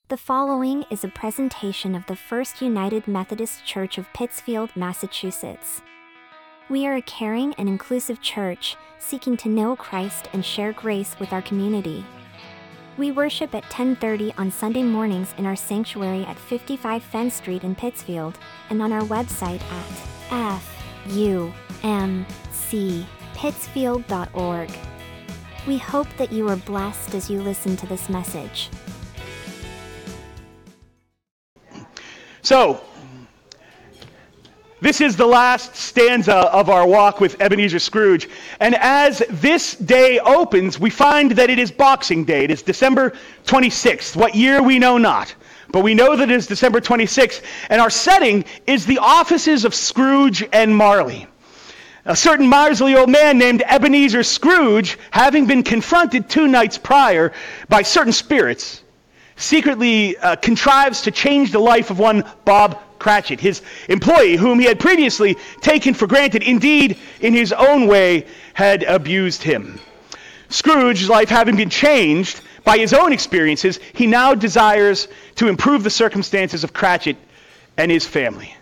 The following is a presentation of the First United Methodist Church of Pittsfield, Massachusetts. We are a caring and inclusive church seeking to know Christ and share grace with our community. We worship at 10:30 on Sunday mornings in our sanctuary at 55 Fenn Street in Pittsfield and on our website at fumcpittsfield.org. We hope that you are blessed as you listen to this message. So, this is the last stanza of our walk with Ebenezer Scrooge. And as this day opens, we find that it is Boxing Day. It is December 26th. What year, we know not. But we know that it is December 26th. And our setting is the offices of Scrooge and Marley. A certain miserly old man named Ebenezer Scrooge, having been confronted 2 nights prior by certain spirits, secretly contrives to change the life of one Bob Cratchit, his employee, whom he had previously taken for granted, indeed, in his own way, had abused him. Scrooge's life having been changed by his own experiences, he now desires to improve the circumstances of Cratchit and his family.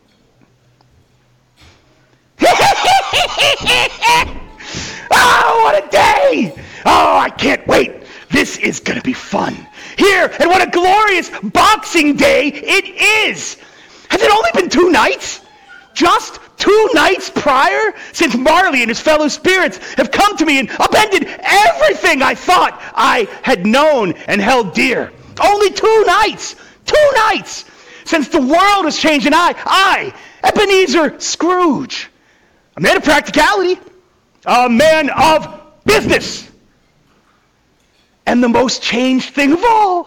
Oh, what a day! Oh, I can't wait. This is going to be fun. Here, and what a glorious Boxing Day it is! Has it only been 2 nights? Just 2 nights prior? Since Marley and his fellow spirits have come to me and upended everything I thought I had known and held dear. Only 2 nights! 2 nights! Since the world has changed and I, Ebenezer Scrooge, a man of practicality, a man of business, and the most changed thing of all.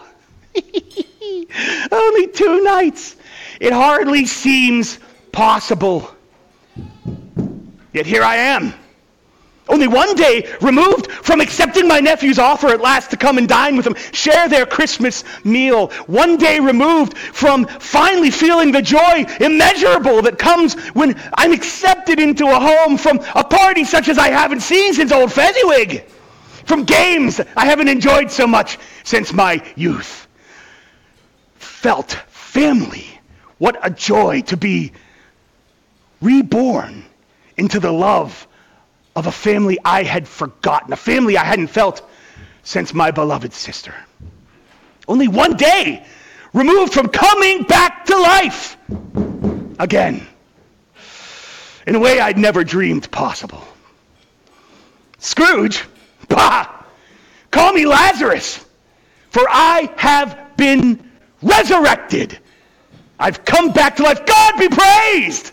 Only 2 nights. It hardly seems possible. Yet here I am. Only 1 day removed from accepting my nephew's offer at last to come and dine with him, share their Christmas meal. 1 day removed from finally feeling the joy immeasurable that comes when I'm accepted into a home, from a party such as I haven't seen since old Fezziwig, from games I haven't enjoyed so much since my youth. Felt family. What a joy to be reborn into the love of a family I had forgotten, a family I hadn't felt since my beloved sister. Only 1 day removed from coming back to life again, in a way I'd never dreamed possible. Scrooge? Bah! Call me Lazarus, for I have been resurrected. I've come back to life. God be praised!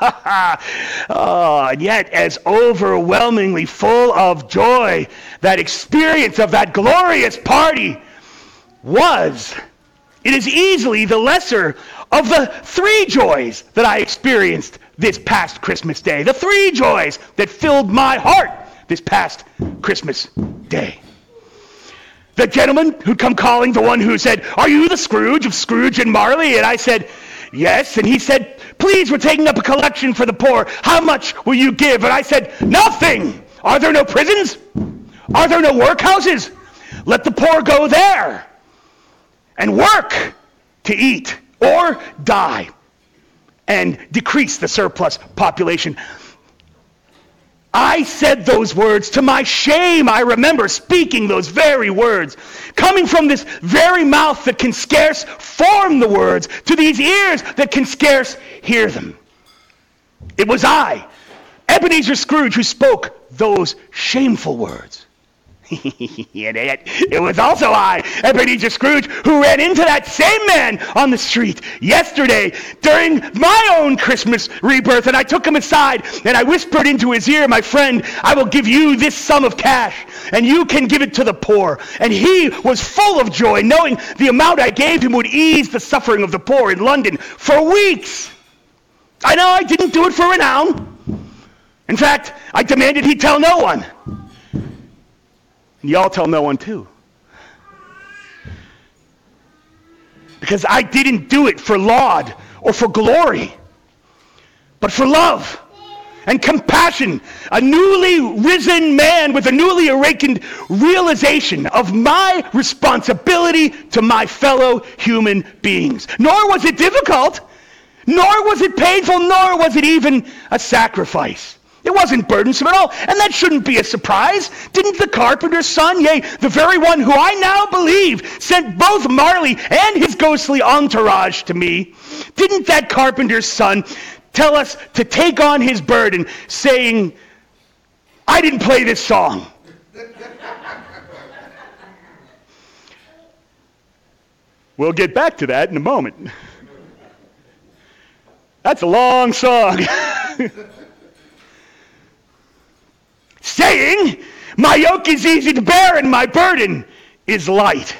And yet, as overwhelmingly full of joy that experience of that glorious party was, it is easily the lesser of the 3 joys that I experienced this past Christmas day. The 3 joys that filled my heart this past Christmas day. The gentleman who'd come calling, the one who said, "Are you the Scrooge of Scrooge and Marley?" And I said, "Yes." And he said, "Please, we're taking up a collection for the poor. How much will you give?" And I said, "Nothing. Are there no prisons? Are there no workhouses? Let the poor go there and work to eat or die and decrease the surplus population." I said those words. To my shame, I remember speaking those very words, coming from this very mouth that can scarce form the words, to these ears that can scarce hear them. It was I, Ebenezer Scrooge, who spoke those shameful words. It was also I, Ebenezer Scrooge, who ran into that same man on the street yesterday during my own Christmas rebirth, and I took him aside and I whispered into his ear, "My friend, I will give you this sum of cash and you can give it to the poor." And he was full of joy, knowing the amount I gave him would ease the suffering of the poor in London for weeks. I know I didn't do it for renown. In fact, I demanded he tell no one. Y'all tell no one too. Because I didn't do it for laud or for glory, but for love and compassion, a newly risen man with a newly awakened realization of my responsibility to my fellow human beings. Nor was it difficult, nor was it painful, nor was it even a sacrifice. It wasn't burdensome at all, and that shouldn't be a surprise. Didn't the carpenter's son, yea, the very one who I now believe sent both Marley and his ghostly entourage to me, didn't that carpenter's son tell us to take on his burden, saying, I didn't play this song. We'll get back to that in a moment. That's a long song. Saying, my yoke is easy to bear and my burden is light.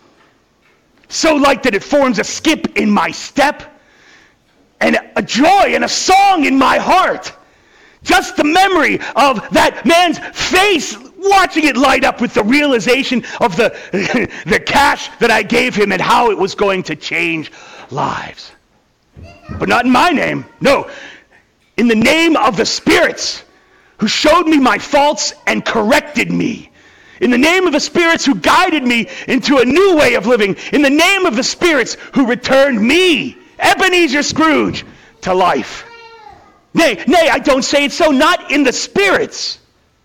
So light that it forms a skip in my step and a joy and a song in my heart. Just the memory of that man's face, watching it light up with the realization of the cash that I gave him and how it was going to change lives. But not in my name. No, in the name of the spirits who showed me my faults and corrected me. In the name of the spirits who guided me into a new way of living. In the name of the spirits who returned me, Ebenezer Scrooge, to life. Nay, I don't say it so, not in the spirits,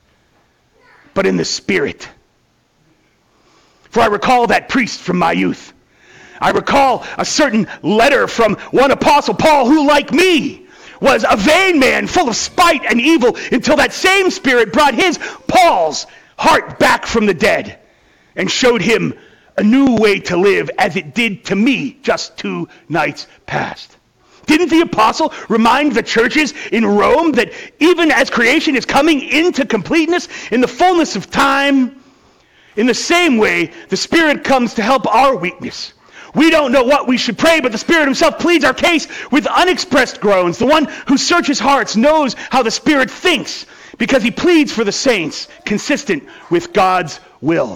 but in the Spirit. For I recall that priest from my youth. I recall a certain letter from one apostle, Paul, who, like me, was a vain man, full of spite and evil, until that same Spirit brought his, Paul's, heart back from the dead and showed him a new way to live, as it did to me just 2 nights past. Didn't the apostle remind the churches in Rome that even as creation is coming into completeness in the fullness of time, in the same way the Spirit comes to help our weakness? We don't know what we should pray, but the Spirit himself pleads our case with unexpressed groans. The one who searches hearts knows how the Spirit thinks, because he pleads for the saints, consistent with God's will.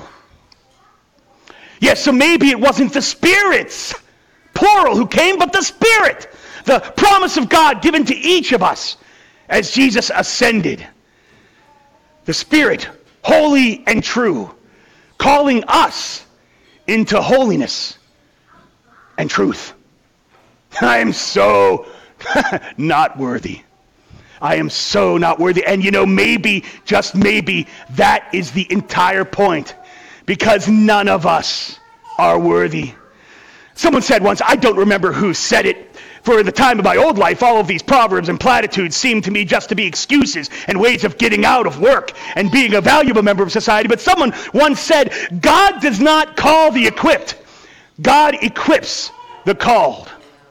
Yes, so maybe it wasn't the spirits, plural, who came, but the Spirit, the promise of God given to each of us as Jesus ascended. The Spirit, holy and true, calling us into holiness and truth. I am so not worthy. I am so not worthy. And maybe, just maybe, that is the entire point. Because none of us are worthy. Someone said once, I don't remember who said it, for in the time of my old life, all of these proverbs and platitudes seemed to me just to be excuses and ways of getting out of work and being a valuable member of society. But someone once said, God does not call the equipped. God equips the called.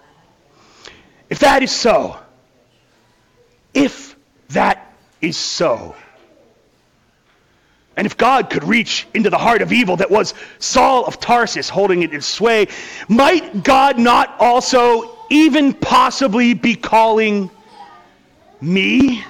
If that is so, and if God could reach into the heart of evil that was Saul of Tarsus holding it in sway, might God not also even possibly be calling me?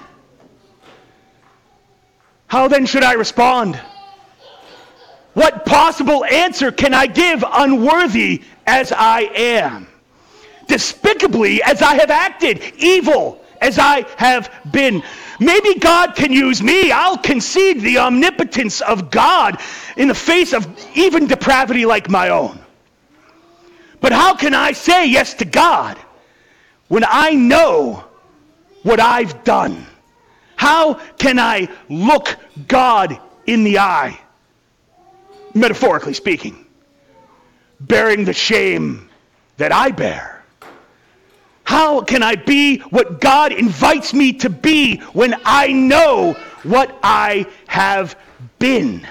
How then should I respond? What possible answer can I give, unworthy as I am? Despicably as I have acted, evil as I have been. Maybe God can use me. I'll concede the omnipotence of God in the face of even depravity like my own. But how can I say yes to God when I know what I've done? How can I look God in the eye, metaphorically speaking, bearing the shame that I bear? How can I be what God invites me to be when I know what I have been?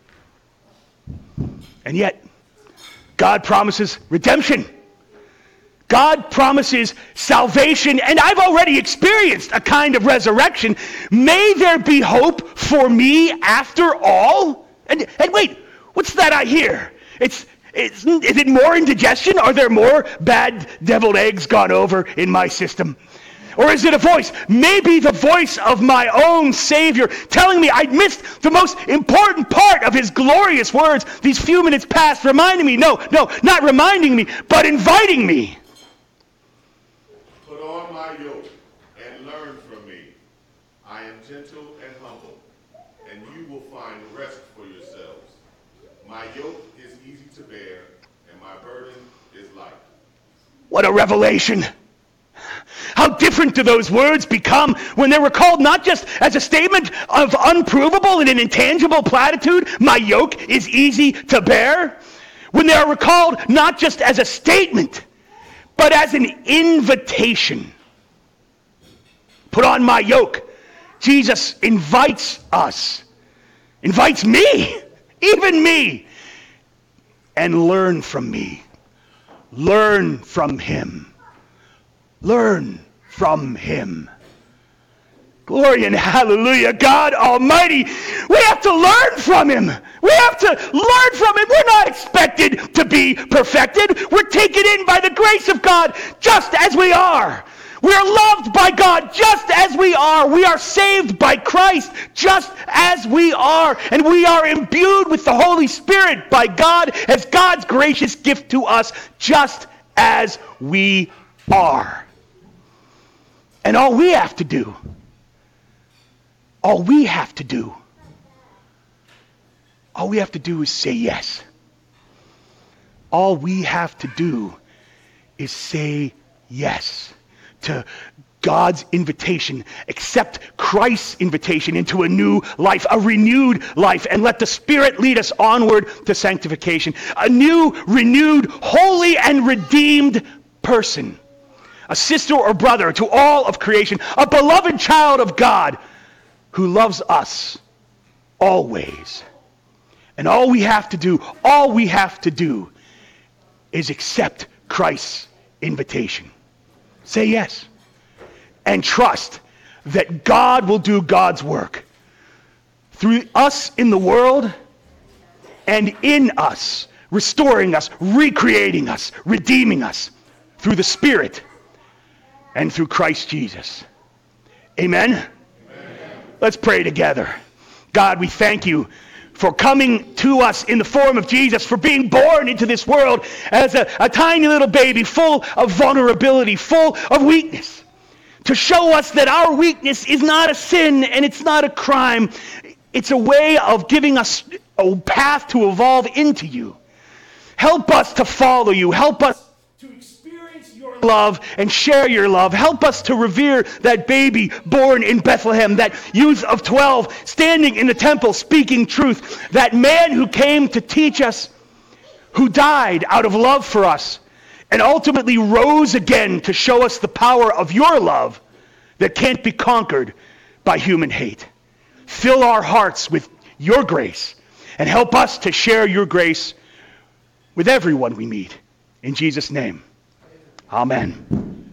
And yet, God promises redemption. God promises salvation, and I've already experienced a kind of resurrection. May there be hope for me after all? And wait, what's that I hear? Is it more indigestion? Are there more bad deviled eggs gone over in my system? Or is it a voice? Maybe the voice of my own Savior telling me I'd missed the most important part of his glorious words these few minutes past, reminding me, no, not reminding me, but inviting me. Put on my yoke and learn from me, I am gentle and humble, and you will find rest for yourselves. My yoke is easy to bear, and my burden is light. What a revelation! How different do those words become when they're recalled not just as a statement of unprovable and an intangible platitude, my yoke is easy to bear, when they are recalled not just as a statement, but as an invitation. Put on my yoke. Jesus invites us, invites me, even me, and learn from me. Learn from him. Learn from him. Glory and hallelujah, God Almighty. We have to learn from him. We have to learn from him. We're not expected to be perfected. We're taken in by the grace of God just as we are. We are loved by God just as we are. We are saved by Christ just as we are. And we are imbued with the Holy Spirit by God as God's gracious gift to us just as we are. And all we have to do is say yes. All we have to do is say yes to God's invitation, accept Christ's invitation into a new life, a renewed life, and let the Spirit lead us onward to sanctification. A new, renewed, holy, and redeemed person. A sister or brother to all of creation, a beloved child of God who loves us always. And all we have to do is accept Christ's invitation. Say yes. And trust that God will do God's work through us in the world and in us, restoring us, recreating us, redeeming us through the Spirit and through Christ Jesus. Amen? Amen. Let's pray together. God, we thank you for coming to us in the form of Jesus, for being born into this world as a tiny little baby full of vulnerability, full of weakness, to show us that our weakness is not a sin and it's not a crime. It's a way of giving us a path to evolve into you. Help us to follow you. Help us to experience your love and share your love. Help us to revere that baby born in Bethlehem, that youth of 12 standing in the temple speaking truth, that man who came to teach us, who died out of love for us, and ultimately rose again to show us the power of your love that can't be conquered by human hate. Fill our hearts with your grace and help us to share your grace with everyone we meet. In Jesus' name, amen.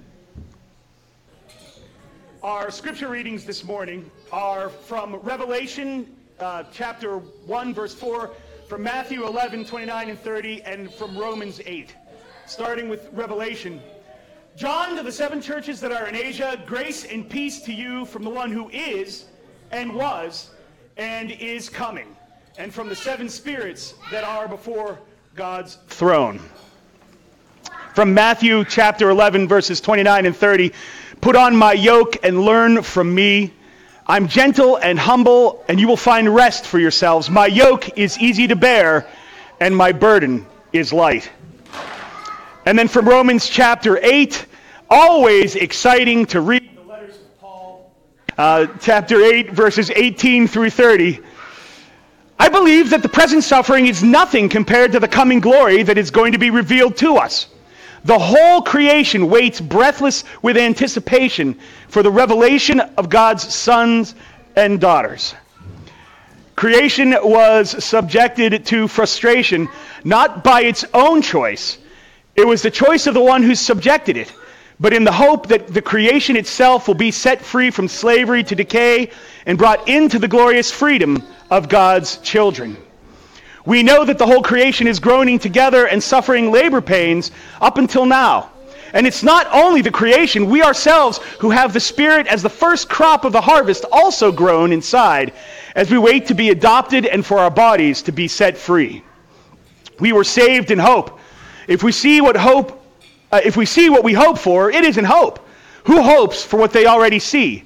Our scripture readings this morning are from Revelation chapter 1, verse 4, from Matthew 11, 29 and 30, and from Romans 8. Starting with Revelation. John, to the 7 churches that are in Asia, grace and peace to you from the one who is, and was, and is coming, and from the 7 spirits that are before God's throne. From Matthew chapter 11, verses 29 and 30, put on my yoke and learn from me. I'm gentle and humble, and you will find rest for yourselves. My yoke is easy to bear, and my burden is light. And then from Romans chapter 8, always exciting to read the letters of Paul, chapter 8, verses 18 through 30. I believe that the present suffering is nothing compared to the coming glory that is going to be revealed to us. The whole creation waits breathless with anticipation for the revelation of God's sons and daughters. Creation was subjected to frustration, not by its own choice. It was the choice of the one who subjected it, but in the hope that the creation itself will be set free from slavery to decay and brought into the glorious freedom of God's children. We know that the whole creation is groaning together and suffering labor pains up until now. And it's not only the creation, we ourselves who have the Spirit as the first crop of the harvest also groan inside as we wait to be adopted and for our bodies to be set free. We were saved in hope. If we see what we hope for, it isn't hope. Who hopes for what they already see?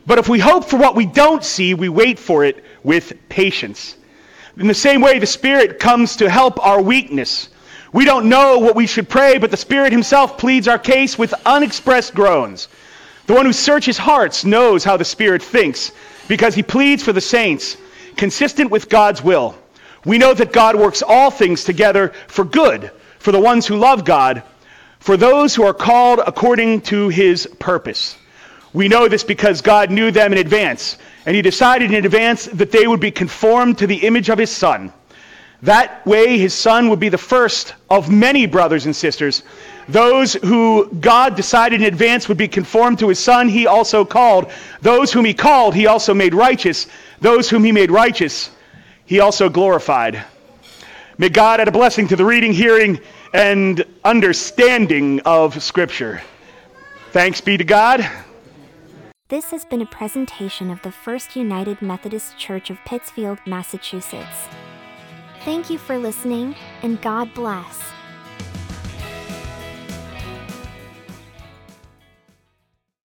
But if we hope for what we don't see, we wait for it with patience. In the same way, the Spirit comes to help our weakness. We don't know what we should pray, but the Spirit himself pleads our case with unexpressed groans. The one who searches hearts knows how the Spirit thinks, because he pleads for the saints, consistent with God's will. We know that God works all things together for good, for the ones who love God, for those who are called according to his purpose. We know this because God knew them in advance, and he decided in advance that they would be conformed to the image of his Son. That way, his Son would be the first of many brothers and sisters. Those who God decided in advance would be conformed to his Son, he also called. Those whom he called, he also made righteous. Those whom he made righteous, he also glorified. May God add a blessing to the reading, hearing, and understanding of Scripture. Thanks be to God. This has been a presentation of the First United Methodist Church of Pittsfield, Massachusetts. Thank you for listening, and God bless.